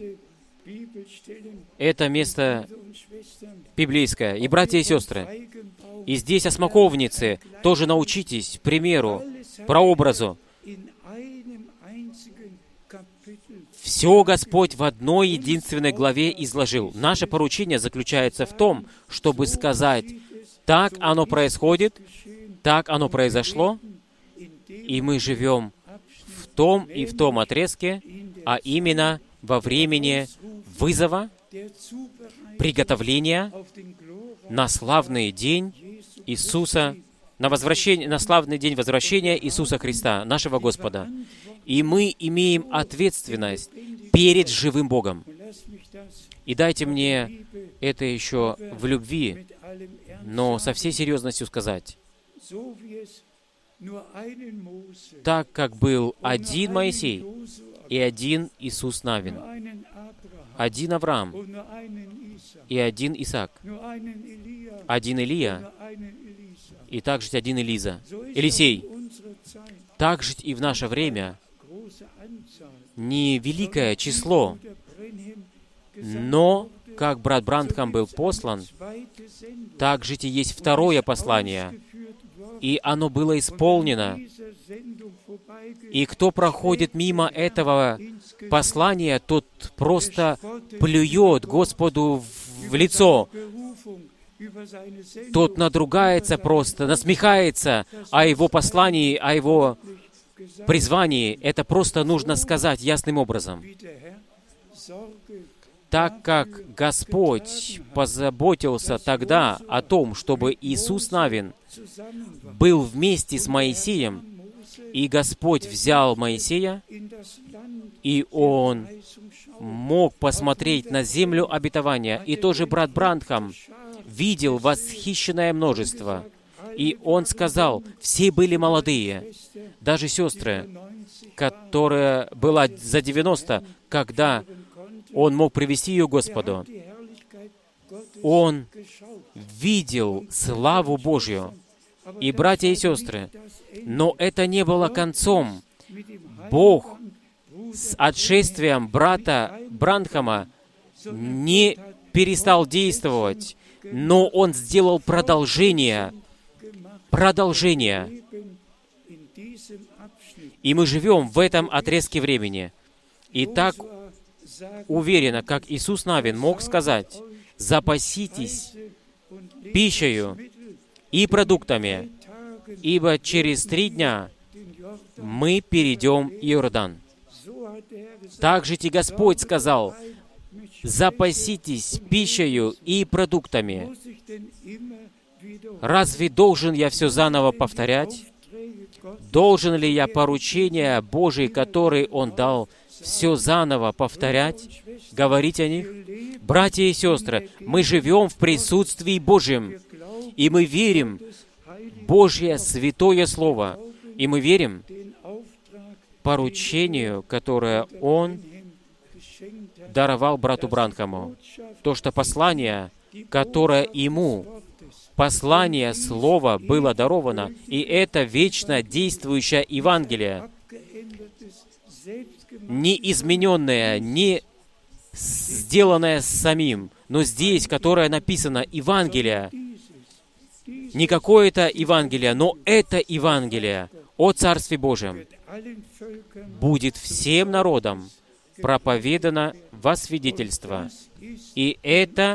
это место библейское. И, братья и сестры, и здесь о смоковнице тоже научитесь примеру, прообразу. Все Господь в одной единственной главе изложил. Наше поручение заключается в том, чтобы сказать, так оно происходит, так оно произошло, и мы живем в том и в том отрезке, а именно во времени вызова, приготовления на славный день Иисуса, на, возвращение, на славный день возвращения Иисуса Христа, нашего Господа. И мы имеем ответственность перед живым Богом. И дайте мне это еще в любви, но со всей серьезностью сказать. Так как был один Моисей и один Иисус Навин, один Авраам и один Исаак, один Илия и также один Элиза, Елисей, так же и в наше время не великое число, но, как брат Бранхам был послан, так же и есть второе послание, и оно было исполнено. И кто проходит мимо этого послания, тот просто плюет Господу в лицо. Тот надругается просто, насмехается о его послании, о его призвании. Это просто нужно сказать ясным образом. Так как Господь позаботился тогда о том, чтобы Иисус Навин был вместе с Моисеем, и Господь взял Моисея, и он мог посмотреть на землю обетования. И тоже брат Бранхам видел восхищенное множество. И он сказал, все были молодые, даже сестры, которая была за девяносто, когда он мог привести ее к Господу. Он видел славу Божью. И, братья и сестры, но это не было концом. Бог с отшествием брата Бранхама не перестал действовать, но Он сделал продолжение. Продолжение. И мы живем в этом отрезке времени. И так уверенно, как Иисус Навин мог сказать, «Запаситесь пищею и продуктами, ибо через три дня мы перейдем Иордан». Также и Господь сказал, «Запаситесь пищею и продуктами». Разве должен я все заново повторять? Должен ли я поручения Божии, которые Он дал, все заново повторять, говорить о них? Братья и сестры, мы живем в присутствии Божьем, и мы верим в Божье святое Слово, и мы верим поручению, которое Он даровал брату Бранхаму. То, что послание, которое ему, послание Слова было даровано, и это вечно действующее Евангелие, не измененное, не сделанное самим, но здесь, которое написано Евангелие, не какое-то Евангелие, но это Евангелие о Царстве Божьем, будет всем народам проповедано во свидетельство. И это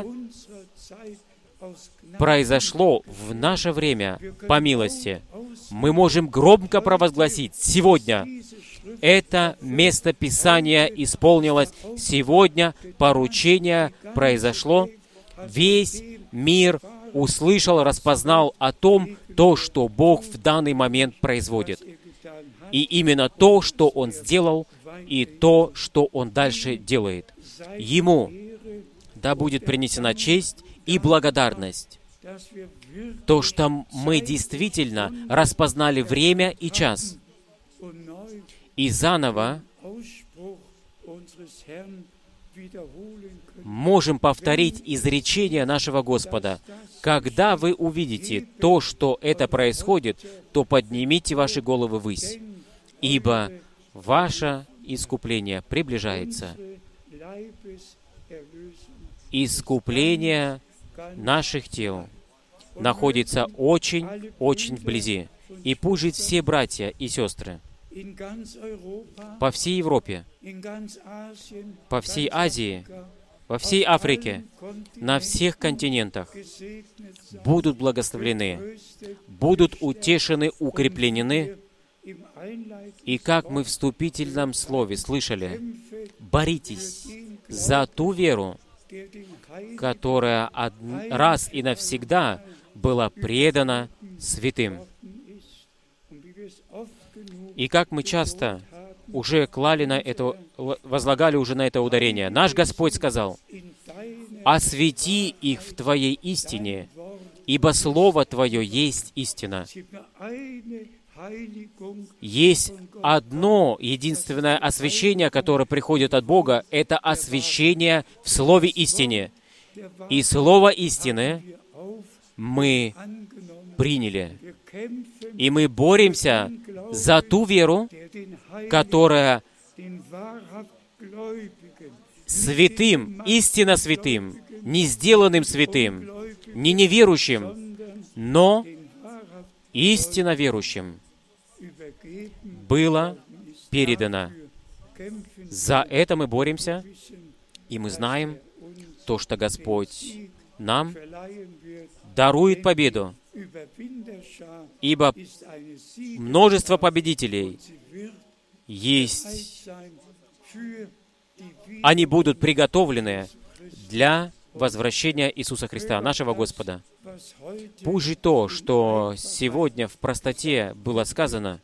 произошло в наше время по милости. Мы можем громко провозгласить сегодня. Это место Писания исполнилось. Сегодня поручение произошло. Весь мир услышал, распознал о том, то, что Бог в данный момент производит. И именно то, что Он сделал, и то, что Он дальше делает. Ему да будет принесена честь и благодарность. То, что мы действительно распознали время и час, и заново можем повторить изречение нашего Господа. Когда вы увидите то, что это происходит, то поднимите ваши головы ввысь, ибо ваше искупление приближается. Искупление наших тел находится очень-очень вблизи. И пусть же все братья и сестры по всей Европе, по всей Азии, во всей Африке, на всех континентах будут благословлены, будут утешены, укреплены. И как мы в вступительном слове слышали, боритесь за ту веру, которая раз и навсегда была предана святым. И как мы часто уже клали на это, возлагали уже на это ударение. Наш Господь сказал: «Освети их в Твоей истине, ибо Слово Твое есть истина». Есть одно единственное освящение, которое приходит от Бога, это освящение в Слове истине. И Слово истины мы приняли. И мы боремся за ту веру, которая святым, истинно святым, не сделанным святым, не неверующим, но истинно верующим было передано. За это мы боремся, и мы знаем то, что Господь нам дарует победу, ибо множество победителей есть. Они будут приготовлены для возвращения Иисуса Христа, нашего Господа. Пусть же то, что сегодня в простоте было сказано,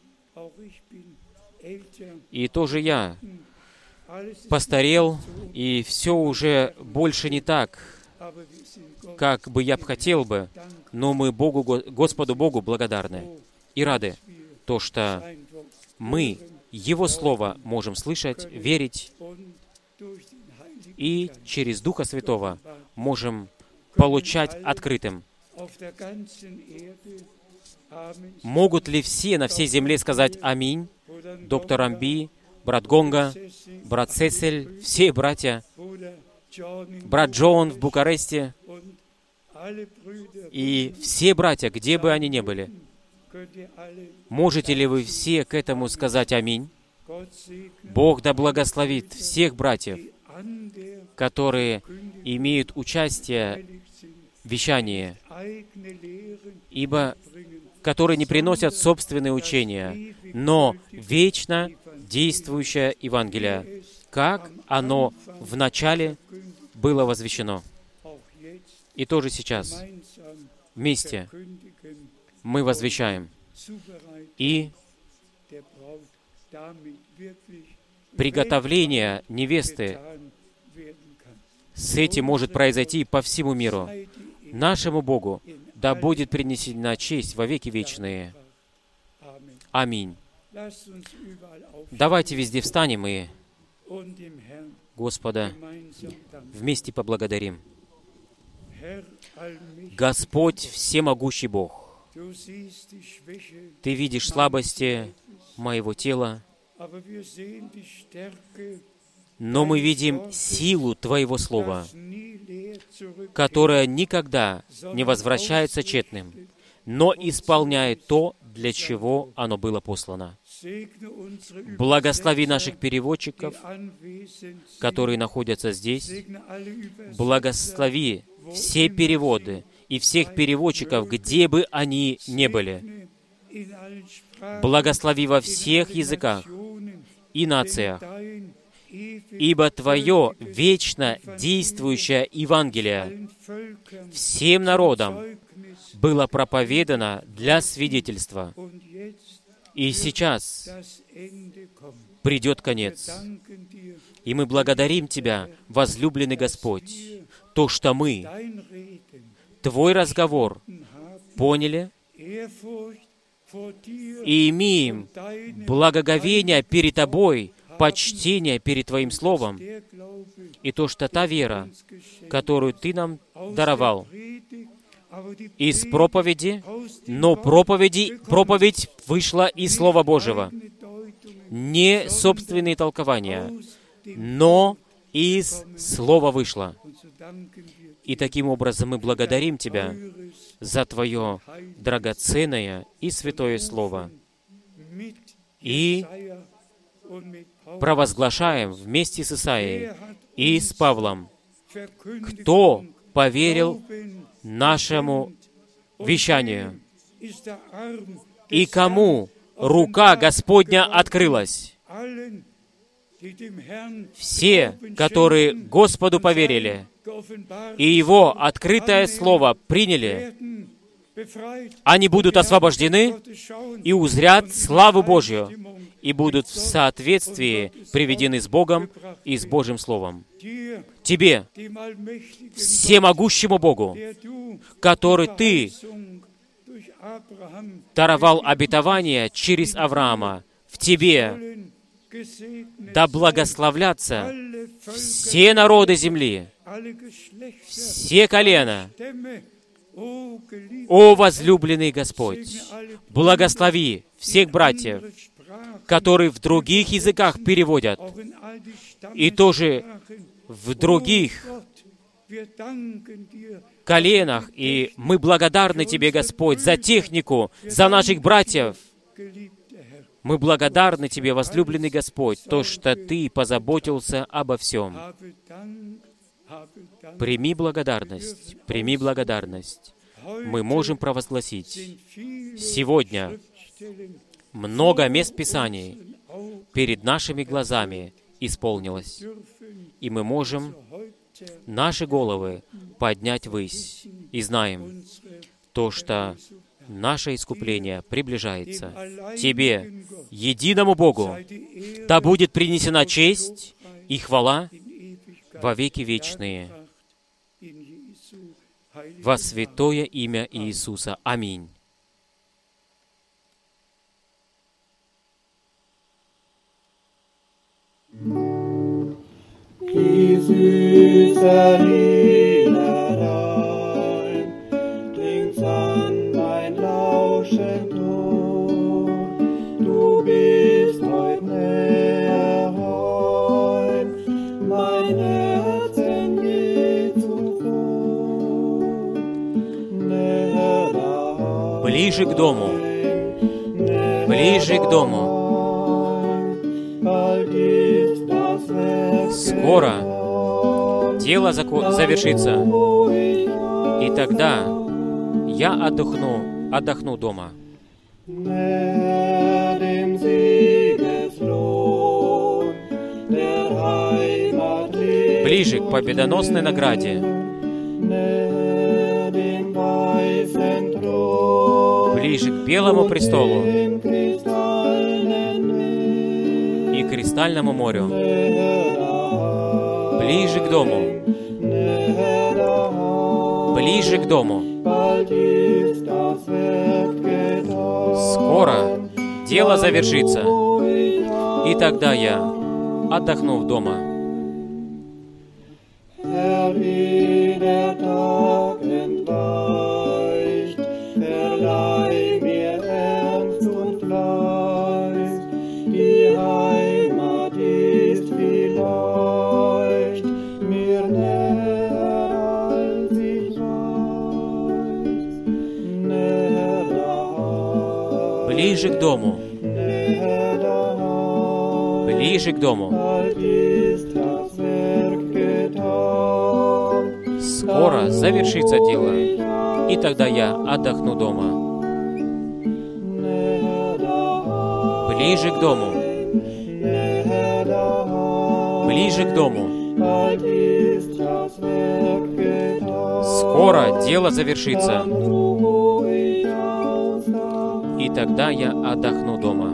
и тоже я постарел, и все уже больше не так, как бы я бы хотел бы, но мы Богу, Господу Богу благодарны и рады, то, что мы Его Слово можем слышать, верить, и через Духа Святого можем получать открытым. Могут ли все на всей земле сказать «Аминь»? Доктор Амби, брат Гонга, брат Сесель, все братья, брат Джон в Букаресте, и все братья, где бы они ни были. Можете ли вы все к этому сказать «Аминь»? Бог да благословит всех братьев, которые имеют участие в вещании, ибо которые не приносят собственные учения, но вечно действующее Евангелие, как оно в начале было возвещено. И тоже сейчас вместе мы возвещаем. И приготовление невесты с этим может произойти по всему миру. Нашему Богу да будет принесена честь во веки вечные. Аминь. Давайте везде встанем и Господа вместе поблагодарим. Господь всемогущий Бог, Ты видишь слабости моего тела, но мы видим силу Твоего Слова, которое никогда не возвращается тщетным, но исполняет то, для чего оно было послано. Благослови наших переводчиков, которые находятся здесь. Благослови все переводы и всех переводчиков, где бы они ни были. Благослови во всех языках и нациях, ибо Твое вечно действующее Евангелие всем народам было проповедано для свидетельства. И сейчас придет конец. И мы благодарим Тебя, возлюбленный Господь, то, что мы Твой разговор поняли и имеем благоговение перед Тобой, почтение перед Твоим Словом, и то, что та вера, которую Ты нам даровал из проповеди, но проповеди, проповедь вышла из Слова Божьего. Не собственные толкования, но из Слова вышло. И таким образом мы благодарим Тебя за Твое драгоценное и святое Слово. И провозглашаем вместе с Исаией и с Павлом, кто поверил нашему вещанию, и кому рука Господня открылась. Все, которые Господу поверили и Его открытое Слово приняли, они будут освобождены и узрят славу Божью, и будут в соответствии приведены с Богом и с Божьим Словом. Тебе, всемогущему Богу, который Ты даровал обетование через Авраама, в Тебе да благословлятся все народы земли, все колена. О, возлюбленный Господь, благослови всех братьев, которые в других языках переводят, и тоже в других коленах. И мы благодарны Тебе, Господь, за технику, за наших братьев. Мы благодарны Тебе, возлюбленный Господь, то, что Ты позаботился обо всем. Прими благодарность, прими благодарность. Мы можем провозгласить сегодня много мест Писаний перед нашими глазами исполнилось, и мы можем наши головы поднять ввысь, и знаем то, что наше искупление приближается. Тебе, единому Богу, да будет принесена честь и хвала во веки вечные, во святое имя Иисуса. Аминь. Die süße Liederein klingt's an mein lauschend Ohr. Du bist heut näher heim, mein Herz denn je zuvor. Näher daheim, Ближе к дому, ближе к дому. bald ist das Werk Скоро дело зако- завершится, и тогда я отдохну, отдохну дома. näher dem Siegeslohn der Heimat liegt, Ближе к победоносной награде, näher dem weißen Thron, ближе к белому престолу dem kristallenen Meer, и кристальному морю, näher daheim, ближе к дому, näher daheim, ближе к дому. bald ist das Werk getan, Скоро дело завершится, wo ich и тогда я отдохну дома. Herr, wie der Tag entweicht, verleih mir Ernst und Fleiß. Die Heimat ist vielleicht mir näher, als ich weiß. Näher daheim, Ближе к дому, näher daheim, ближе к дому. bald ist das Werk getan. Скоро завершится дело, и тогда я отдохну дома. Ближе к дому, ближе к дому. Скоро дело завершится, и тогда я отдохну дома.